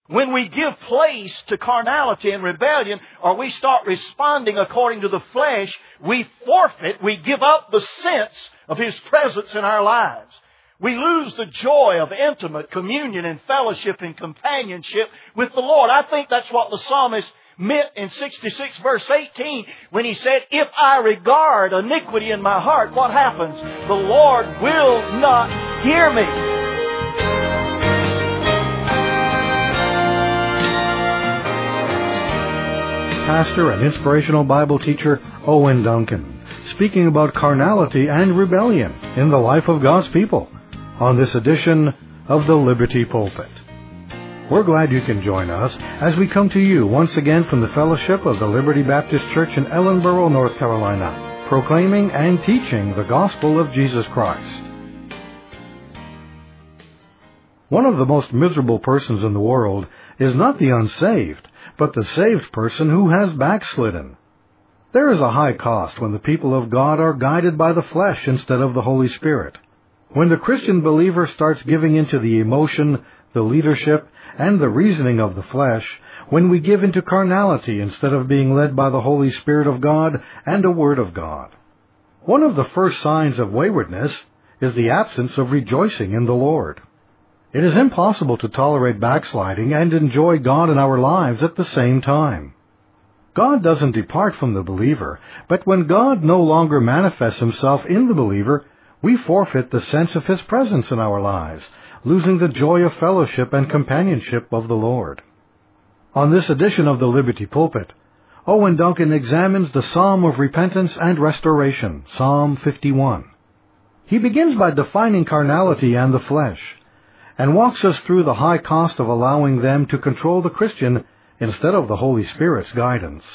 When we give place to carnality and rebellion, or we start responding according to the flesh, we forfeit, we give up the sense of His presence in our lives. We lose the joy of intimate communion and fellowship and companionship with the Lord. I think that's what the psalmist meant in 66 verse 18 when he said, if I regard iniquity in my heart, what happens? The Lord will not hear me. Pastor and inspirational Bible teacher Owen Duncan, speaking about carnality and rebellion in the life of God's people on this edition of the Liberty Pulpit. We're glad you can join us as we come to you once again from the fellowship of the Liberty Baptist Church in Ellenboro, North Carolina, proclaiming and teaching the gospel of Jesus Christ. One of the most miserable persons in the world is not the unsaved, but the saved person who has backslidden. There is a high cost when the people of God are guided by the flesh instead of the Holy Spirit. When the Christian believer starts giving into the emotion, the leadership, and the reasoning of the flesh, when we give into carnality instead of being led by the Holy Spirit of God and the Word of God. One of the first signs of waywardness is the absence of rejoicing in the Lord. It is impossible to tolerate backsliding and enjoy God in our lives at the same time. God doesn't depart from the believer, but when God no longer manifests Himself in the believer, we forfeit the sense of His presence in our lives, losing the joy of fellowship and companionship of the Lord. On this edition of the Liberty Pulpit, Owen Duncan examines the Psalm of Repentance and Restoration, Psalm 51. He begins by defining carnality and the flesh, and walks us through the high cost of allowing them to control the Christian instead of the Holy Spirit's guidance.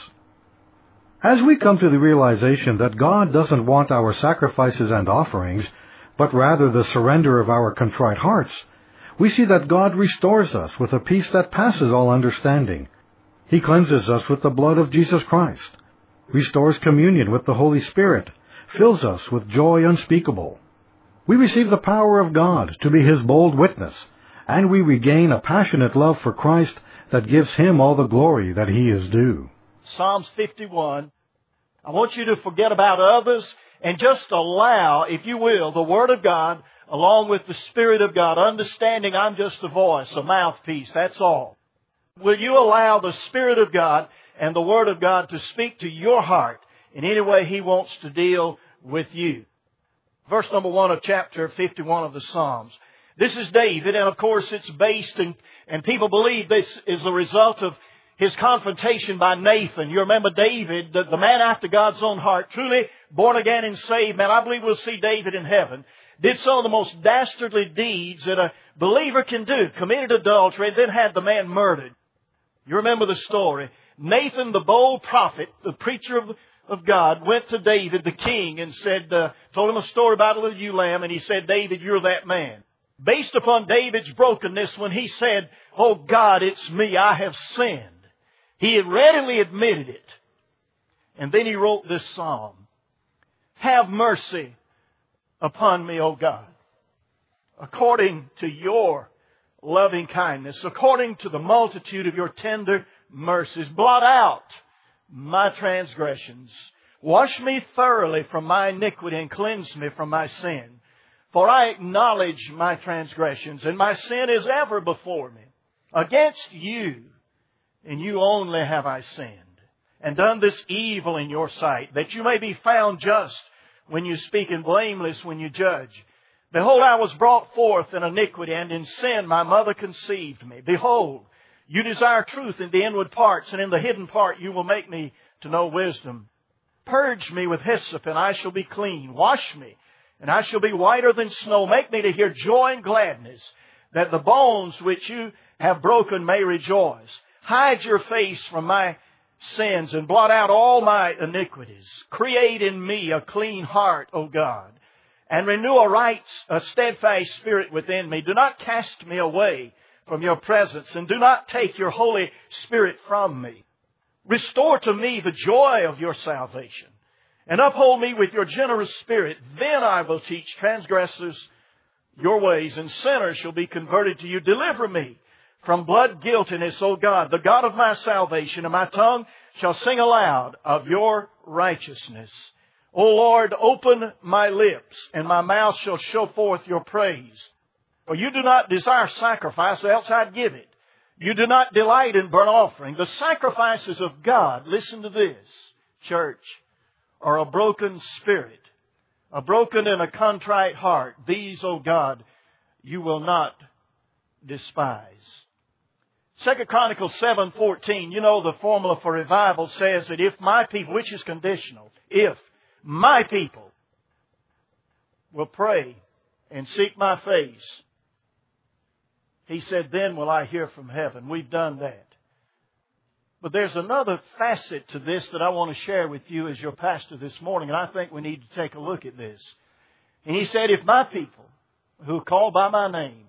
As we come to the realization that God doesn't want our sacrifices and offerings, but rather the surrender of our contrite hearts, we see that God restores us with a peace that passes all understanding. He cleanses us with the blood of Jesus Christ, restores communion with the Holy Spirit, fills us with joy unspeakable. We receive the power of God to be His bold witness, and we regain a passionate love for Christ that gives Him all the glory that He is due. Psalms 51. I want you to forget about others and just allow, if you will, the Word of God along with the Spirit of God, understanding I'm just a voice, a mouthpiece, that's all. Will you allow the Spirit of God and the Word of God to speak to your heart in any way He wants to deal with you? Verse number 1 of chapter 51 of the Psalms. This is David, and of course it's based, and people believe this is the result of his confrontation by Nathan. You remember David, the man after God's own heart, truly born again and saved man. I believe we'll see David in heaven. Did some of the most dastardly deeds that a believer can do. Committed adultery, and then had the man murdered. You remember the story. Nathan, the bold prophet, the preacher of God, went to David, the king, and said, told him a story about a little ewe lamb, and he said, David, you're that man. Based upon David's brokenness, when he said, oh God, it's me, I have sinned, he had readily admitted it. And then he wrote this psalm. Have mercy upon me, O God, according to your loving kindness, according to the multitude of your tender mercies. Blot out my transgressions. Wash me thoroughly from my iniquity and cleanse me from my sin. For I acknowledge my transgressions, and my sin is ever before me. Against you, and you only have I sinned, and done this evil in your sight, that you may be found just when you speak and blameless when you judge. Behold, I was brought forth in iniquity, and in sin my mother conceived me. Behold, you desire truth in the inward parts, and in the hidden part you will make me to know wisdom. Purge me with hyssop, and I shall be clean. Wash me, and I shall be whiter than snow. Make me to hear joy and gladness, that the bones which you have broken may rejoice. Hide your face from my sins, and blot out all my iniquities. Create in me a clean heart, O God, and renew a steadfast spirit within me. Do not cast me away from your presence, and do not take your Holy Spirit from me. Restore to me the joy of your salvation, and uphold me with your generous spirit. Then I will teach transgressors your ways, and sinners shall be converted to you. Deliver me from blood guiltiness, O God, the God of my salvation, and my tongue shall sing aloud of your righteousness. O Lord, open my lips, and my mouth shall show forth your praise. For you do not desire sacrifice, else I'd give it. You do not delight in burnt offering. The sacrifices of God, listen to this, church, are a broken spirit, a broken and a contrite heart. These, O God, you will not despise. 2 Chronicles 7:14, you know the formula for revival says that if my people, which is conditional, if my people will pray and seek my face, He said, then will I hear from heaven. We've done that. But there's another facet to this that I want to share with you as your pastor this morning, and I think we need to take a look at this. And He said, if my people who are called by my name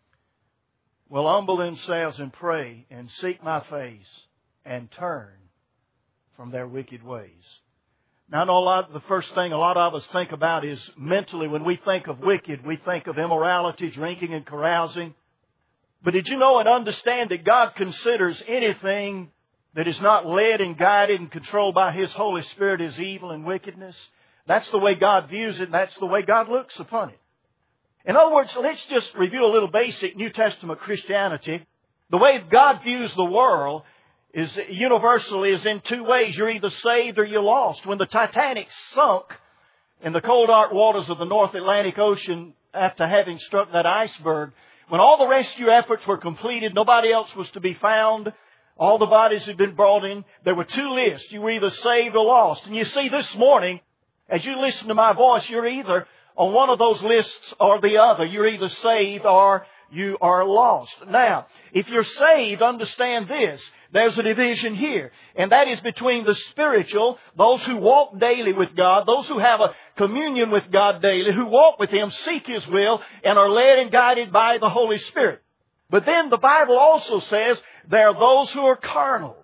will humble themselves and pray and seek my face and turn from their wicked ways. Now, I know the first thing a lot of us think about is mentally, when we think of wicked, we think of immorality, drinking and carousing. But did you know and understand that God considers anything that is not led and guided and controlled by His Holy Spirit as evil and wickedness? That's the way God views it, and that's the way God looks upon it. In other words, let's just review a little basic New Testament Christianity. The way God views the world is universally is in two ways. You're either saved or you're lost. When the Titanic sunk in the cold dark waters of the North Atlantic Ocean after having struck that iceberg, when all the rescue efforts were completed, nobody else was to be found, all the bodies had been brought in, there were two lists. You were either saved or lost. And you see, this morning, as you listen to my voice, you're either on one of those lists or the other. You're either saved or you are lost. Now, if you're saved, understand this. There's a division here. And that is between the spiritual, those who walk daily with God, those who have a communion with God daily, who walk with Him, seek His will, and are led and guided by the Holy Spirit. But then the Bible also says there are those who are carnal.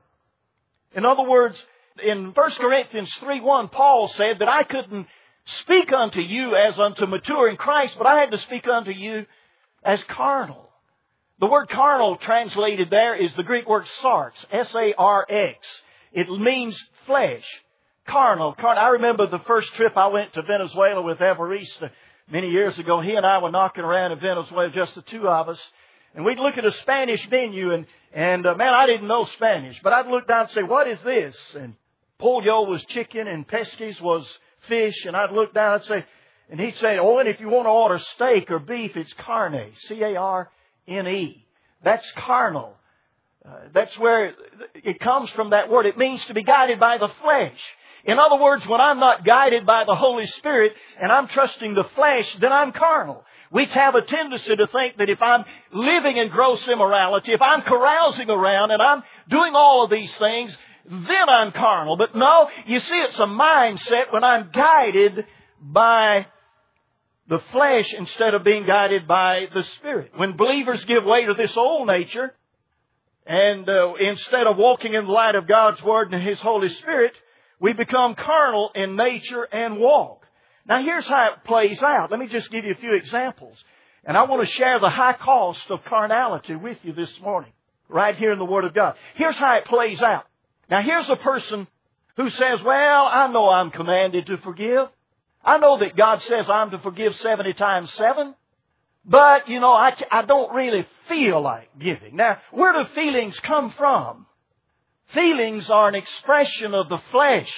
In other words, in 1 Corinthians 3:1, Paul said that I couldn't speak unto you as unto mature in Christ, but I had to speak unto you as carnal. The word carnal translated there is the Greek word sarx, S-A-R-X. It means flesh. Carnal. I remember the first trip I went to Venezuela with Evarista many years ago. He and I were knocking around in Venezuela, just the two of us. And we'd look at a Spanish menu and man, I didn't know Spanish, but I'd look down and say, what is this? And pollo was chicken and pesques was fish. And I'd look down and say, and he'd say, oh, and if you want to order steak or beef, it's carne, C-A-R-N-E. That's carnal. That's where it comes from, that word. It means to be guided by the flesh. In other words, when I'm not guided by the Holy Spirit and I'm trusting the flesh, then I'm carnal. We have a tendency to think that if I'm living in gross immorality, if I'm carousing around and I'm doing all of these things, then I'm carnal. But no, you see, it's a mindset when I'm guided by the flesh instead of being guided by the Spirit. When believers give way to this old nature, and instead of walking in the light of God's Word and His Holy Spirit, we become carnal in nature and walk. Now here's how it plays out. Let me just give you a few examples. And I want to share the high cost of carnality with you this morning, right here in the Word of God. Here's how it plays out. Now here's a person who says, well, I know I'm commanded to forgive. I know that God says I'm to forgive 70 times 7. But, you know, I don't really feel like giving. Now, where do feelings come from? Feelings are an expression of the flesh.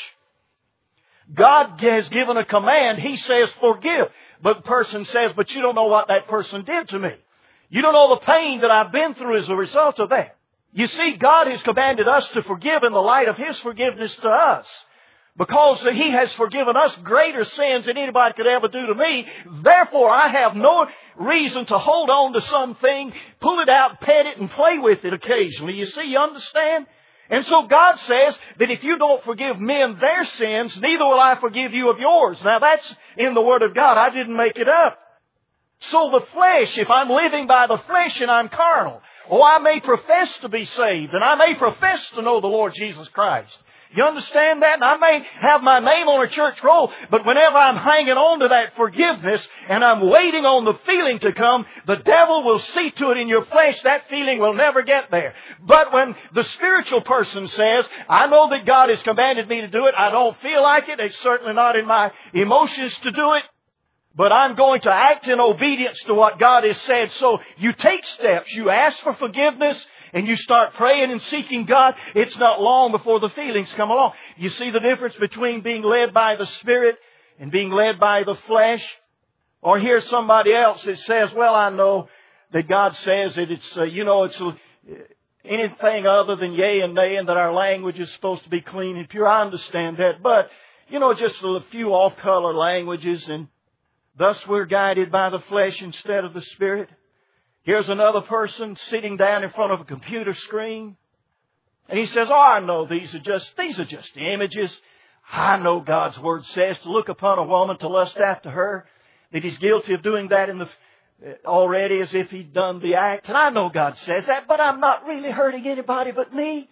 God has given a command. He says forgive. But the person says, but you don't know what that person did to me. You don't know the pain that I've been through as a result of that. You see, God has commanded us to forgive in the light of His forgiveness to us. Because He has forgiven us greater sins than anybody could ever do to me. Therefore, I have no reason to hold on to something, pull it out, pet it, and play with it occasionally. You see, you understand? And so God says that if you don't forgive men their sins, neither will I forgive you of yours. Now that's in the Word of God. I didn't make it up. So the flesh, if I'm living by the flesh and I'm carnal, I may profess to be saved and I may profess to know the Lord Jesus Christ. You understand that? And I may have my name on a church roll, but whenever I'm hanging on to that forgiveness and I'm waiting on the feeling to come, the devil will see to it in your flesh that feeling will never get there. But when the spiritual person says, I know that God has commanded me to do it, I don't feel like it, it's certainly not in my emotions to do it, but I'm going to act in obedience to what God has said. So you take steps, you ask for forgiveness, and you start praying and seeking God. It's not long before the feelings come along. You see the difference between being led by the Spirit and being led by the flesh? Or here's somebody else that says, well, I know that God says that it's anything other than yea and nay, and that our language is supposed to be clean and pure. I understand that. But, just a few off-color languages, and thus we're guided by the flesh instead of the Spirit. Here's another person sitting down in front of a computer screen. And he says, I know these are just images. I know God's Word says to look upon a woman to lust after her. That he's guilty of doing that already as if he'd done the act. And I know God says that, but I'm not really hurting anybody but me.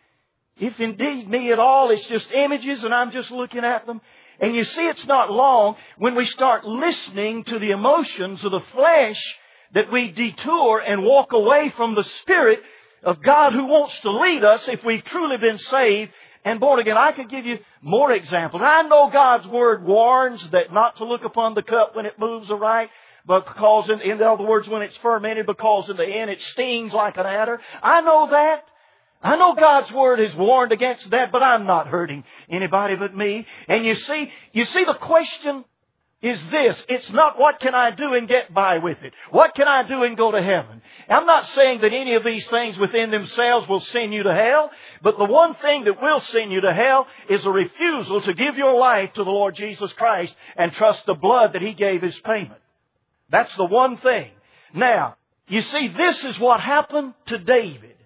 If indeed me at all, it's just images and I'm just looking at them. And you see, it's not long when we start listening to the emotions of the flesh that we detour and walk away from the Spirit of God who wants to lead us if we've truly been saved and born again. I could give you more examples. I know God's Word warns that not to look upon the cup when it moves aright, but because, in other words, when it's fermented, because in the end it stings like an adder. I know that. I know God's Word has warned against that, but I'm not hurting anybody but me. And you see the question is this. It's not what can I do and get by with it. What can I do and go to heaven? I'm not saying that any of these things within themselves will send you to hell, but the one thing that will send you to hell is a refusal to give your life to the Lord Jesus Christ and trust the blood that He gave as payment. That's the one thing. Now, you see, this is what happened to David.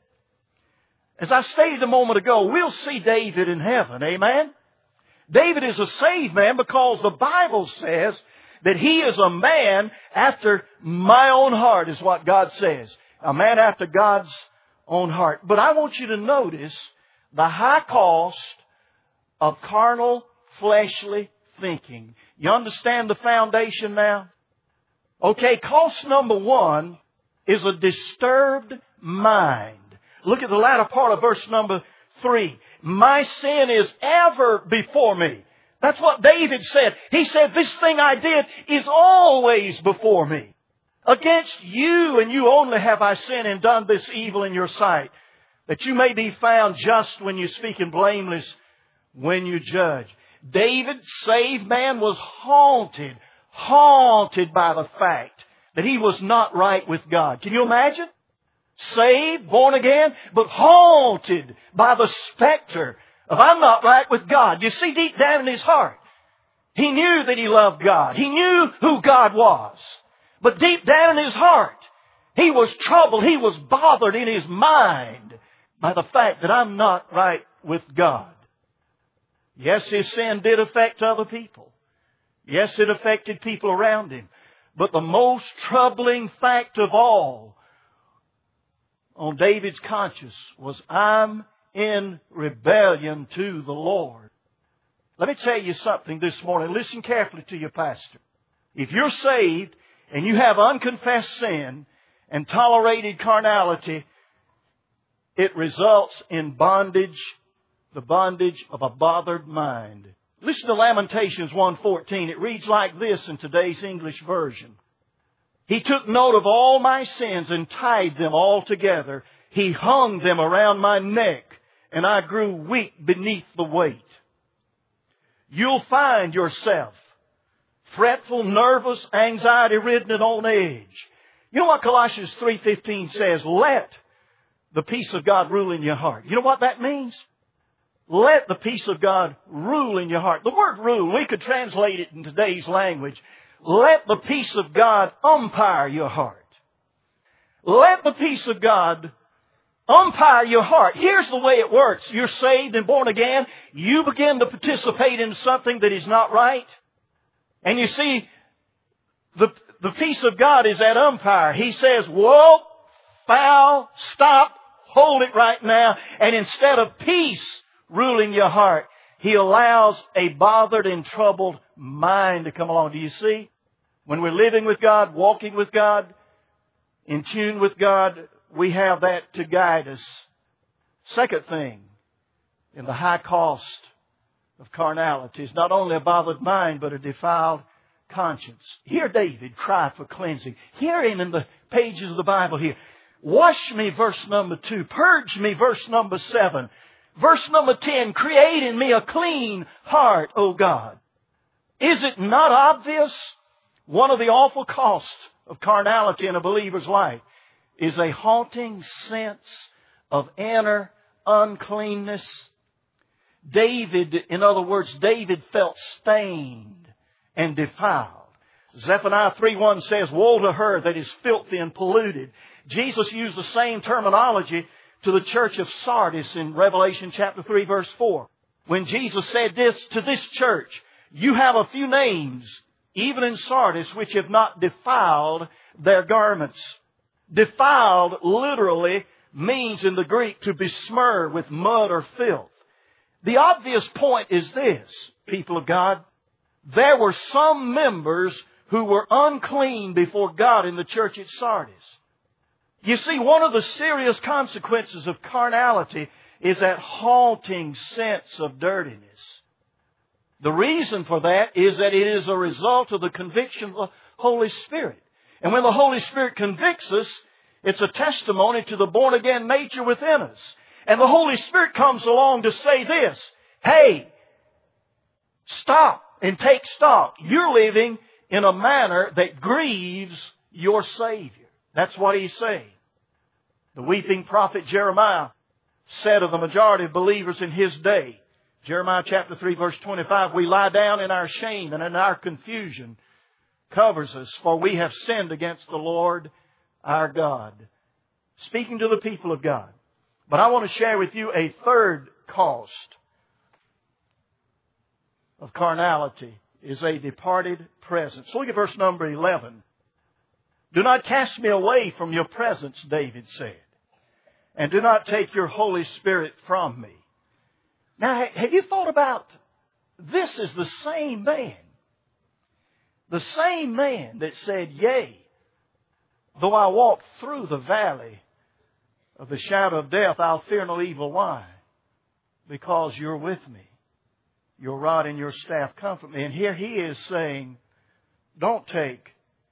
As I stated a moment ago, we'll see David in heaven. Amen? David is a saved man because the Bible says that he is a man after my own heart, is what God says. A man after God's own heart. But I want you to notice the high cost of carnal, fleshly thinking. You understand the foundation now? Okay, cost number one is a disturbed mind. Look at the latter part of verse number 3. My sin is ever before me. That's what David said. He said, this thing I did is always before me. Against you and you only have I sinned and done this evil in your sight, that you may be found just when you speak and blameless when you judge. David, saved man, was haunted by the fact that he was not right with God. Can you imagine? Saved, born again, but haunted by the specter of I'm not right with God. You see, deep down in his heart, he knew that he loved God. He knew who God was. But deep down in his heart, he was troubled. He was bothered in his mind by the fact that I'm not right with God. Yes, his sin did affect other people. Yes, it affected people around him. But the most troubling fact of all on David's conscience was, I'm in rebellion to the Lord. Let me tell you something this morning. Listen carefully to your pastor. If you're saved and you have unconfessed sin and tolerated carnality, it results in bondage, the bondage of a bothered mind. Listen to Lamentations 1:14. It reads like this in today's English version. He took note of all my sins and tied them all together. He hung them around my neck, and I grew weak beneath the weight. You'll find yourself fretful, nervous, anxiety-ridden, and on edge. You know what Colossians 3:15 says? Let the peace of God rule in your heart. You know what that means? Let the peace of God rule in your heart. The word rule, we could translate it in today's language. Let the peace of God umpire your heart. Let the peace of God umpire your heart. Here's the way it works. You're saved and born again. You begin to participate in something that is not right. And you see, the peace of God is that umpire. He says, whoa, foul, stop, hold it right now. And instead of peace ruling your heart. He allows a bothered and troubled mind to come along. Do you see? When we're living with God, walking with God, in tune with God, we have that to guide us. Second thing, in the high cost of carnality is not only a bothered mind, but a defiled conscience. Hear David cry for cleansing. Hear him in the pages of the Bible here. Wash me, verse number 2. Purge me, verse number 7. Verse number 10, create in me a clean heart, O God. Is it not obvious? One of the awful costs of carnality in a believer's life is a haunting sense of inner uncleanness. David, in other words, David felt stained and defiled. Zephaniah 3:1 says, woe to her that is filthy and polluted. Jesus used the same terminology to the church of Sardis in Revelation chapter 3 verse 4. When Jesus said this to this church, you have a few names, even in Sardis, which have not defiled their garments. Defiled literally means in the Greek to besmirch with mud or filth. The obvious point is this, people of God. There were some members who were unclean before God in the church at Sardis. You see, one of the serious consequences of carnality is that haunting sense of dirtiness. The reason for that is that it is a result of the conviction of the Holy Spirit. And when the Holy Spirit convicts us, it's a testimony to the born-again nature within us. And the Holy Spirit comes along to say this, hey, stop and take stock. You're living in a manner that grieves your Savior. That's what He's saying. The weeping prophet Jeremiah said of the majority of believers in his day, Jeremiah chapter 3 verse 25, we lie down in our shame and in our confusion covers us, for we have sinned against the Lord our God. Speaking to the people of God. But I want to share with you a third cost of carnality is a departed presence. Look at verse number 11. Do not cast me away from your presence, David said, and do not take your Holy Spirit from me. Now, have you thought about this is the same man that said, yea, though I walk through the valley of the shadow of death, I'll fear no evil. Why? Because you're with me. Your rod and your staff comfort me. And here he is saying, don't take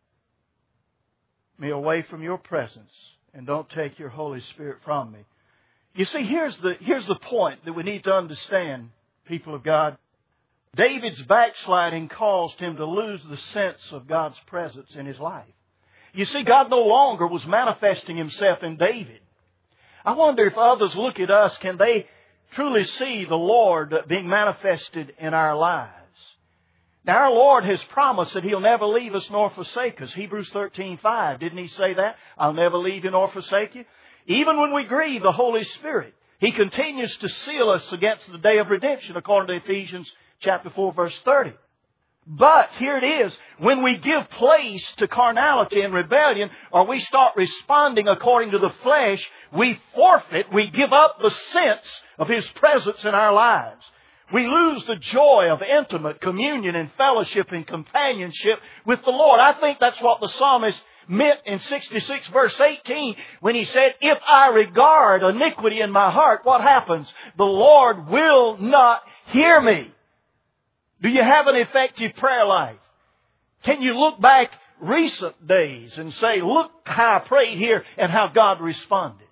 me away from your presence and don't take your Holy Spirit from me. You see, here's the point that we need to understand, people of God. David's backsliding caused him to lose the sense of God's presence in his life. You see, God no longer was manifesting Himself in David. I wonder if others look at us, can they truly see the Lord being manifested in our lives? Now, our Lord has promised that He'll never leave us nor forsake us. Hebrews 13:5, didn't He say that? I'll never leave you nor forsake you. Even when we grieve the Holy Spirit, He continues to seal us against the day of redemption, according to Ephesians chapter 4, verse 30. But here it is, when we give place to carnality and rebellion, or we start responding according to the flesh, we forfeit, we give up the sense of His presence in our lives. We lose the joy of intimate communion and fellowship and companionship with the Lord. I think that's what the psalmist meant in 66 verse 18 when he said, if I regard iniquity in my heart, what happens? The Lord will not hear me. Do you have an effective prayer life? Can you look back recent days and say, look how I prayed here and how God responded?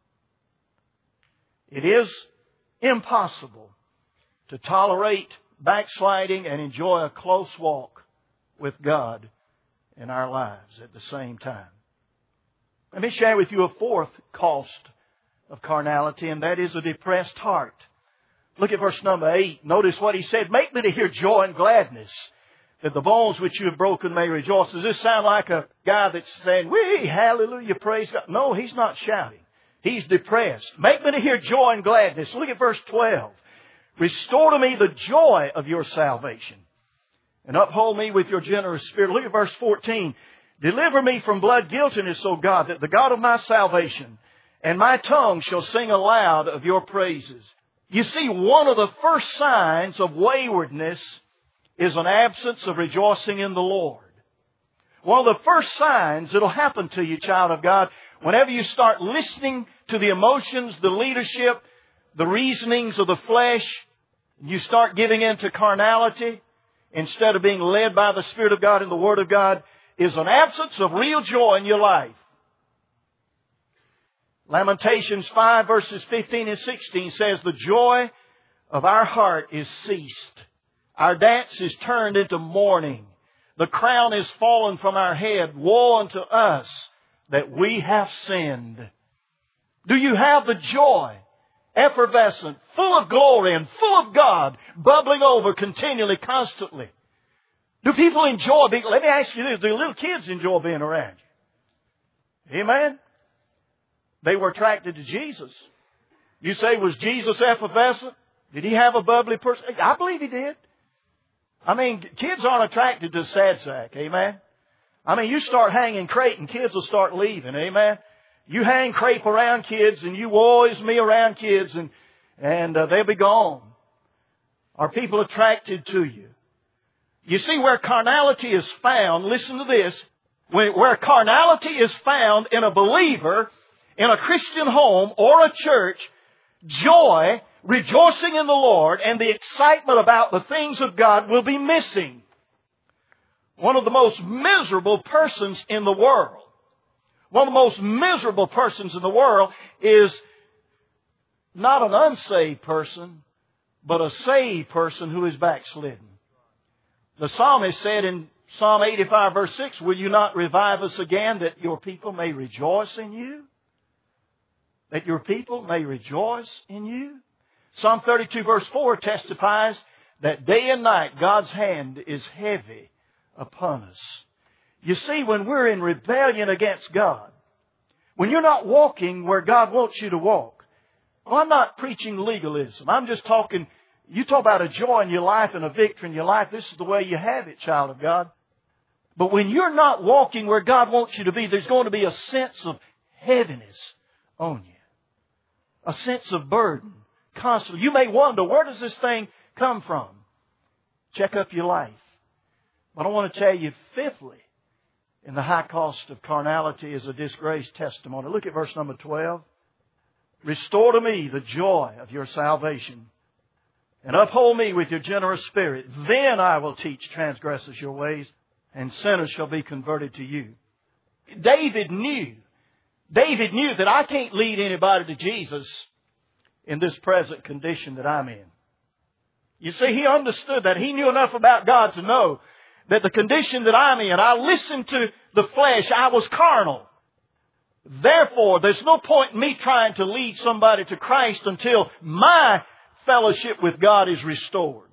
It is impossible to tolerate backsliding and enjoy a close walk with God in our lives at the same time. Let me share with you a fourth cost of carnality, and that is a depressed heart. Look at verse number 8. Notice what he said. Make me to hear joy and gladness, that the bones which you have broken may rejoice. Does this sound like a guy that's saying, wee, hallelujah, praise God? No, he's not shouting. He's depressed. Make me to hear joy and gladness. Look at verse 12. Restore to me the joy of your salvation, and uphold me with your generous spirit. Look at verse 14. Deliver me from blood guiltiness, O God, that the God of my salvation and my tongue shall sing aloud of your praises. You see, one of the first signs of waywardness is an absence of rejoicing in the Lord. One of the first signs that'll happen to you, child of God, whenever you start listening to the emotions, the leadership, the reasonings of the flesh, you start giving in to carnality instead of being led by the Spirit of God and the Word of God, is an absence of real joy in your life. Lamentations 5 verses 15 and 16 says, the joy of our heart is ceased. Our dance is turned into mourning. The crown is fallen from our head. Woe unto us that we have sinned. Do you have the joy, effervescent, full of glory and full of God, bubbling over continually, constantly? Do people enjoy being, let me ask you this, do little kids enjoy being around you? Amen? They were attracted to Jesus. You say, was Jesus effervescent? Did He have a bubbly person? I believe He did. I mean, kids aren't attracted to a sad sack. Amen? I mean, you start hanging crepe and kids will start leaving. Amen? You hang crepe around kids and you woes me around kids and they'll be gone. Are people attracted to you? You see, where carnality is found, listen to this, where carnality is found in a believer, in a Christian home or a church, joy, rejoicing in the Lord, and the excitement about the things of God will be missing. One of the most miserable persons in the world, one of the most miserable persons in the world is not an unsaved person, but a saved person who is backslidden. The psalmist said in Psalm 85 verse 6, will you not revive us again that your people may rejoice in you? That your people may rejoice in you? Psalm 32 verse 4 testifies that day and night God's hand is heavy upon us. You see, when we're in rebellion against God, when you're not walking where God wants you to walk, well, I'm not preaching legalism. I'm just talking, you talk about a joy in your life and a victory in your life. This is the way you have it, child of God. But when you're not walking where God wants you to be, there's going to be a sense of heaviness on you. A sense of burden. Constantly. You may wonder, where does this thing come from? Check up your life. But I want to tell you, fifthly, in the high cost of carnality is a disgraced testimony. Look at verse number 12. Restore to me the joy of your salvation, and uphold me with your generous spirit. Then I will teach transgressors your ways, and sinners shall be converted to you. David knew that I can't lead anybody to Jesus in this present condition that I'm in. You see, he understood that. He knew enough about God to know that the condition that I'm in, I listened to the flesh, I was carnal. Therefore, there's no point in me trying to lead somebody to Christ until my fellowship with God is restored.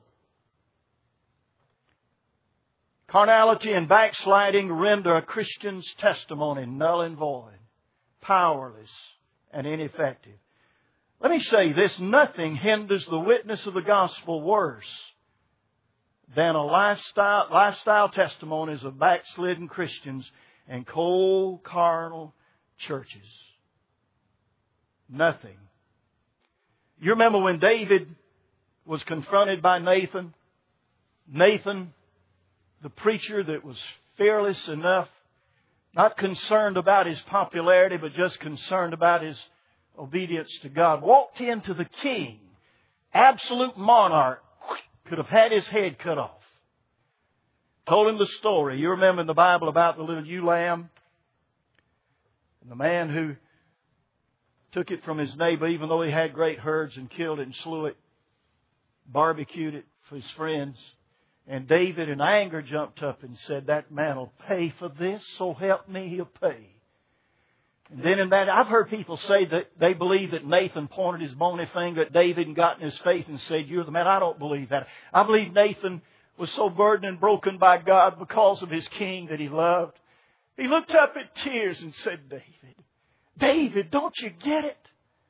Carnality and backsliding render a Christian's testimony null and void, powerless and ineffective. Let me say this, nothing hinders the witness of the gospel worse than a lifestyle testimonies of backslidden Christians and cold, carnal churches. Nothing. You remember when David was confronted by Nathan? Nathan, the preacher that was fearless enough, not concerned about his popularity, but just concerned about his obedience to God, walked into the king, absolute monarch, could have had his head cut off. Told him the story. You remember in the Bible about the little ewe lamb? And the man who took it from his neighbor, even though he had great herds, and killed it and slew it, barbecued it for his friends. And David in anger jumped up and said, that man will pay for this, so help me, he'll pay. And then in that, I've heard people say that they believe that Nathan pointed his bony finger at David and got in his face and said, you're the man. I don't believe that. I believe Nathan was so burdened and broken by God because of his king that he loved. He looked up at tears and said, David, don't you get it?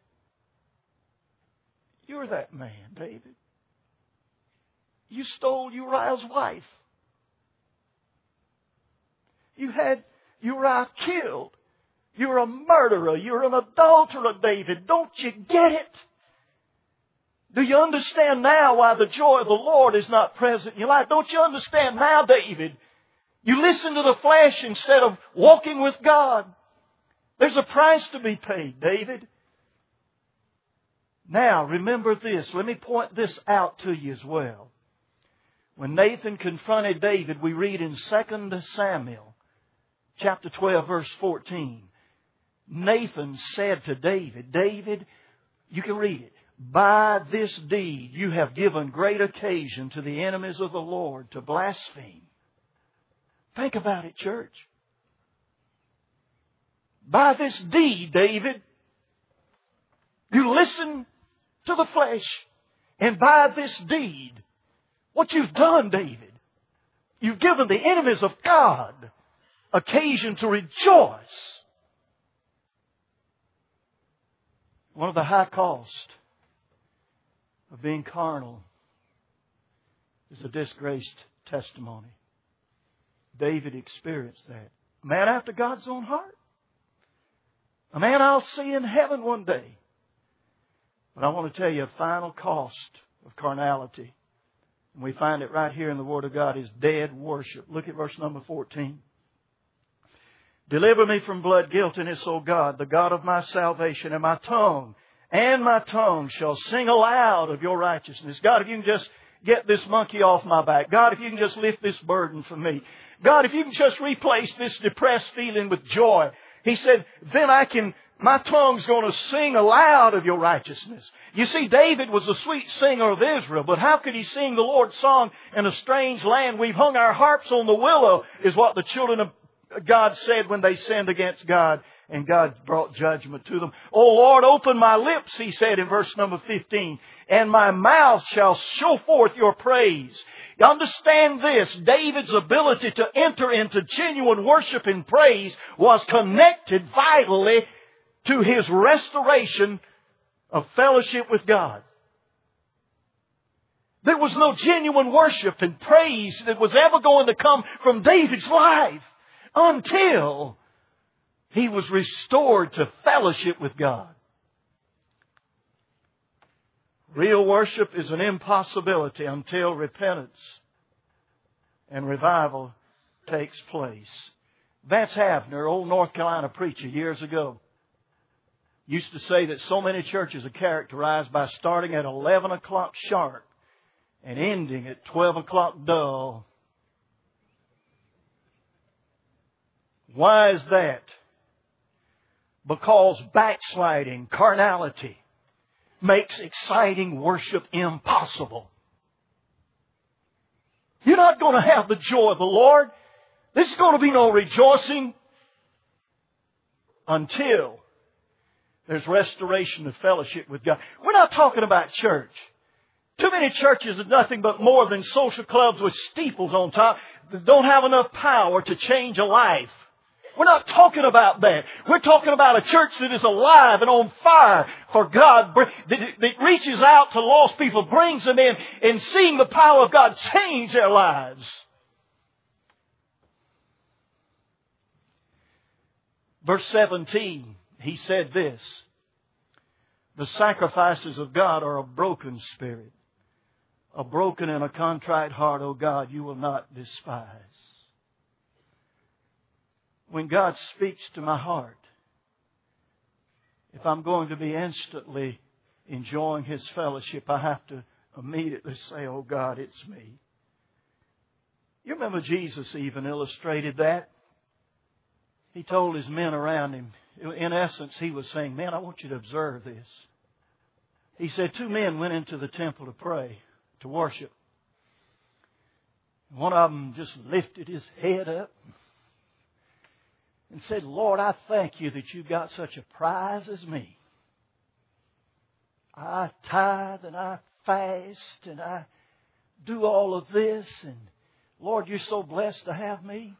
You're that man, David. You stole Uriah's wife. You had Uriah killed. You're a murderer. You're an adulterer, David. Don't you get it? Do you understand now why the joy of the Lord is not present in your life? Don't you understand now, David? You listen to the flesh instead of walking with God. There's a price to be paid, David. Now, remember this. Let me point this out to you as well. When Nathan confronted David, we read in 2 Samuel, chapter 12, verse 14. Nathan said to David, David, you can read it. By this deed you have given great occasion to the enemies of the Lord to blaspheme. Think about it, church. By this deed, David, you listen to the flesh. And by this deed, what you've done, David, you've given the enemies of God occasion to rejoice. One of the high costs of being carnal is a disgraced testimony. David experienced that. A man after God's own heart. A man I'll see in heaven one day. But I want to tell you a final cost of carnality. And we find it right here in the Word of God is dead worship. Look at verse number 14. Deliver me from blood guiltiness, O God, the God of my salvation, and my tongue shall sing aloud of your righteousness. God, if you can just get this monkey off my back. God, if you can just lift this burden from me. God, if you can just replace this depressed feeling with joy. He said, then my tongue's going to sing aloud of your righteousness. You see, David was a sweet singer of Israel, but how could he sing the Lord's song in a strange land? We've hung our harps on the willow, is what the children of God said when they sinned against God, and God brought judgment to them. Oh Lord, open my lips, he said in verse number 15, and my mouth shall show forth your praise. Understand this, David's ability to enter into genuine worship and praise was connected vitally to his restoration of fellowship with God. There was no genuine worship and praise that was ever going to come from David's life until he was restored to fellowship with God. Real worship is an impossibility until repentance and revival takes place. Vance Havner, old North Carolina preacher years ago, used to say that so many churches are characterized by starting at 11 o'clock sharp and ending at 12 o'clock dull. Why is that? Because backsliding, carnality, makes exciting worship impossible. You're not going to have the joy of the Lord. There's going to be no rejoicing until there's restoration of fellowship with God. We're not talking about church. Too many churches are nothing but more than social clubs with steeples on top that don't have enough power to change a life. We're not talking about that. We're talking about a church that is alive and on fire for God, that reaches out to lost people, brings them in, and seeing the power of God change their lives. Verse 17, he said this, the sacrifices of God are a broken spirit. A broken and a contrite heart, O God, you will not despise. When God speaks to my heart, if I'm going to be instantly enjoying His fellowship, I have to immediately say, oh God, it's me. You remember Jesus even illustrated that. He told His men around Him, in essence, He was saying, man, I want you to observe this. He said, 2 men went into the temple to pray, to worship. One of them just lifted his head up and said, Lord, I thank you that you got such a prize as me. I tithe and I fast and I do all of this, and Lord, you're so blessed to have me.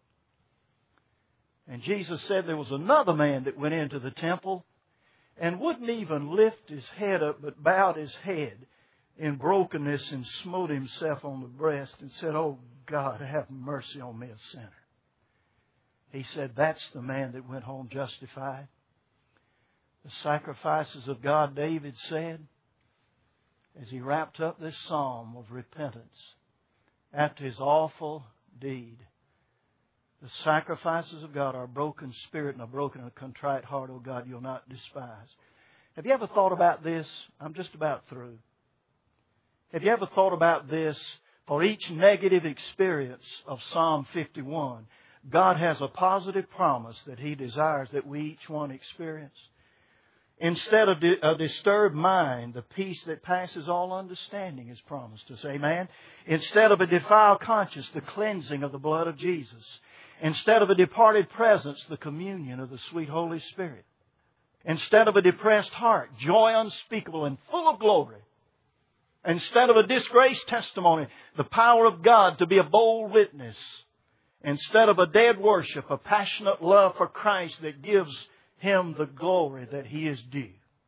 And Jesus said there was another man that went into the temple and wouldn't even lift his head up, but bowed his head in brokenness and smote himself on the breast and said, oh God, have mercy on me, a sinner. He said, that's the man that went home justified. The sacrifices of God, David said, as he wrapped up this psalm of repentance after his awful deed. The sacrifices of God are a broken spirit and a broken and a contrite heart, O God, you'll not despise. Have you ever thought about this? I'm just about through. Have you ever thought about this? For each negative experience of Psalm 51, God has a positive promise that He desires that we each one experience. Instead of a disturbed mind, the peace that passes all understanding is promised us. Amen? Instead of a defiled conscience, the cleansing of the blood of Jesus. Instead of a departed presence, the communion of the sweet Holy Spirit. Instead of a depressed heart, joy unspeakable and full of glory. Instead of a disgraced testimony, the power of God to be a bold witness. Instead of a dead worship, a passionate love for Christ that gives Him the glory that He is due.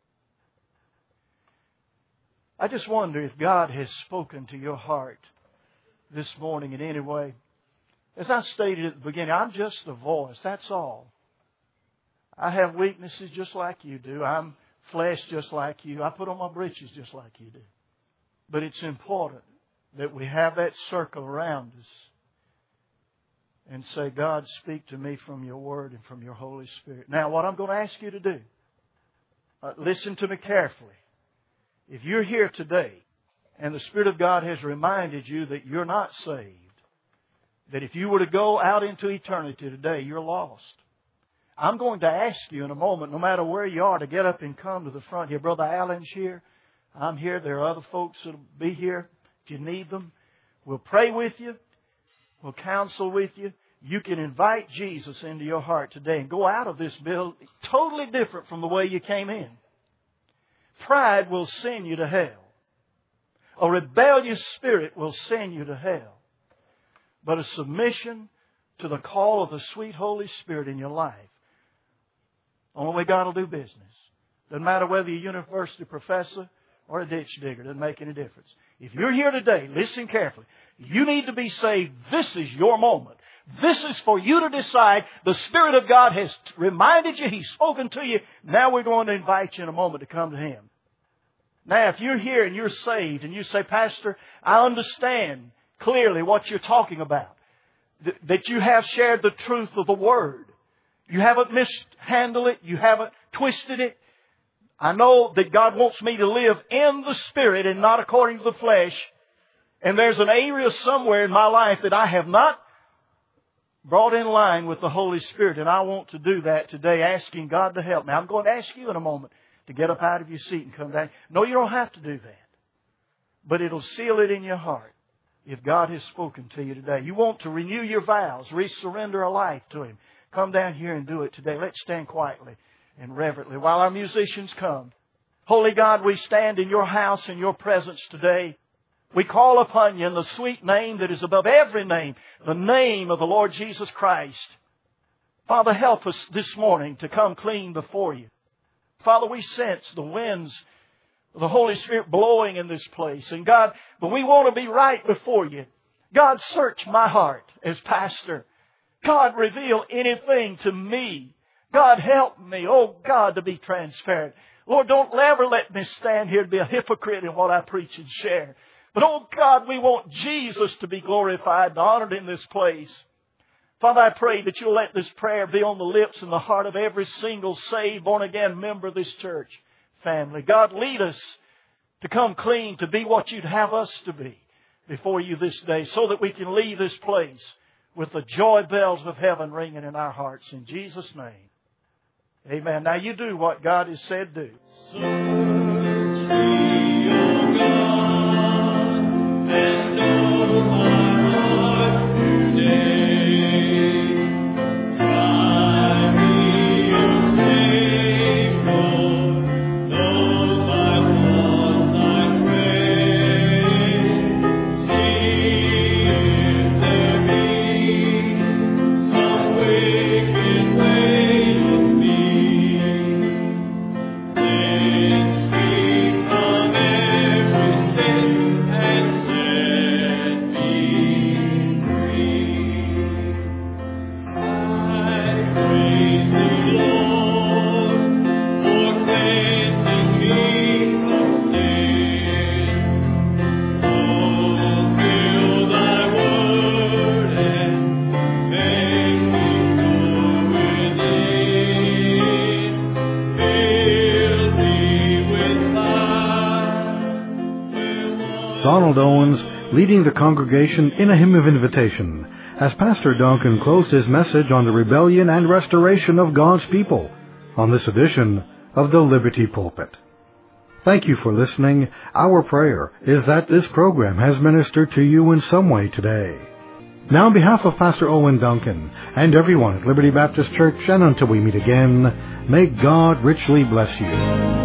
I just wonder if God has spoken to your heart this morning in any way. As I stated at the beginning, I'm just a voice, that's all. I have weaknesses just like you do. I'm flesh just like you. I put on my breeches just like you do. But it's important that we have that circle around us and say, God, speak to me from your Word and from your Holy Spirit. Now, what I'm going to ask you to do, listen to me carefully. If you're here today and the Spirit of God has reminded you that you're not saved, that if you were to go out into eternity today, you're lost. I'm going to ask you in a moment, no matter where you are, to get up and come to the front here. Brother Allen's here. I'm here. There are other folks that will be here if you need them. We'll pray with you. We'll counsel with you. You can invite Jesus into your heart today and go out of this building totally different from the way you came in. Pride will send you to hell. A rebellious spirit will send you to hell. But a submission to the call of the sweet Holy Spirit in your life, only way God will do business. Doesn't matter whether you're a university professor or a ditch digger. Doesn't make any difference. If you're here today, listen carefully. You need to be saved. This is your moment. This is for you to decide. The Spirit of God has reminded you. He's spoken to you. Now we're going to invite you in a moment to come to Him. Now, if you're here and you're saved and you say, Pastor, I understand clearly what you're talking about. That you have shared the truth of the Word. You haven't mishandled it. You haven't twisted it. I know that God wants me to live in the Spirit and not according to the flesh. And there's an area somewhere in my life that I have not brought in line with the Holy Spirit. And I want to do that today, asking God to help me. I'm going to ask you in a moment to get up out of your seat and come down. No, you don't have to do that. But it'll seal it in your heart if God has spoken to you today. You want to renew your vows, resurrender a life to Him. Come down here and do it today. Let's stand quietly and reverently while our musicians come. Holy God, we stand in your house in your presence today. We call upon you in the sweet name that is above every name, the name of the Lord Jesus Christ. Father, help us this morning to come clean before you. Father, we sense the winds of the Holy Spirit blowing in this place. And God, but we want to be right before you. God, search my heart as pastor. God, reveal anything to me. God, help me, oh God, to be transparent. Lord, don't ever let me stand here and be a hypocrite in what I preach and share. But, oh God, we want Jesus to be glorified and honored in this place. Father, I pray that you'll let this prayer be on the lips and the heart of every single saved, born-again member of this church family. God, lead us to come clean, to be what you'd have us to be before you this day, so that we can leave this place with the joy bells of heaven ringing in our hearts. In Jesus' name, amen. Now you do what God has said do. Search me, O God, and know my heart today. Try me, O Savior, know my thoughts, I pray. See if there be some wicked way in me. Donald Owens leading the congregation in a hymn of invitation as Pastor Duncan closed his message on the rebellion and restoration of God's people on this edition of the Liberty Pulpit. Thank you for listening. Our prayer is that this program has ministered to you in some way today. Now, on behalf of Pastor Owen Duncan and everyone at Liberty Baptist Church, and until we meet again, may God richly bless you.